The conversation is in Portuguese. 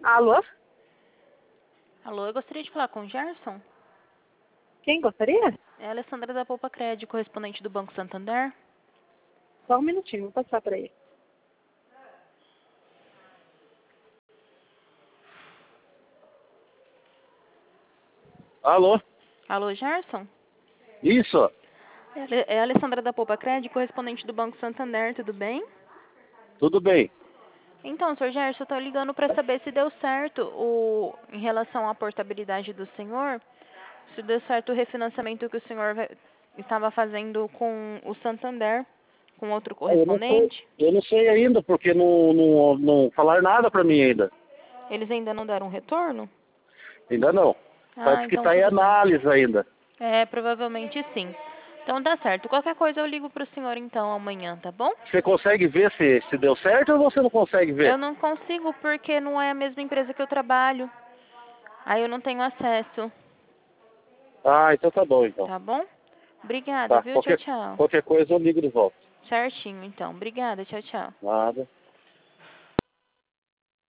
Alô? Alô, eu gostaria de falar com o Gerson. Quem gostaria? É a Alessandra da Poupa Crédito, correspondente do Banco Santander. Só um minutinho, vou passar para ele. Alô? Alô, Gerson? Isso? É a Alessandra da Poupa Crédito, correspondente do Banco Santander, tudo bem? Tudo bem. Então, Sr. Gerson, eu estou ligando para saber se deu certo em relação à portabilidade do senhor, se deu certo o refinanciamento que o senhor estava fazendo com o Santander, com outro correspondente. Eu não sei ainda, porque não falaram nada para mim ainda. Eles ainda não deram um retorno? Ainda não. Ah, Parece que então está em tudo bem. análise ainda. É, provavelmente sim. Então tá certo. Qualquer coisa eu ligo pro senhor então amanhã, tá bom? Você consegue ver se deu certo ou você não consegue Eu ver? não consigo porque não é a mesma empresa que eu trabalho. Aí eu não tenho acesso, Ah, então tá bom, então. tá bom? Obrigada, Tá, viu? Tchau, tchau. qualquer coisa eu ligo de volta. Certinho, então. Obrigada, tchau, tchau. Nada.